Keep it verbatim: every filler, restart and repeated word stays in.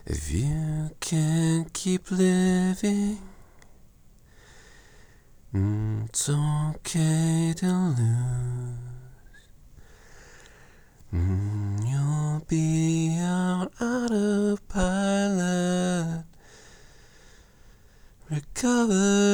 If you can't keep living, mm, it's okay to lose. Mm, you'll be on autopilot, recover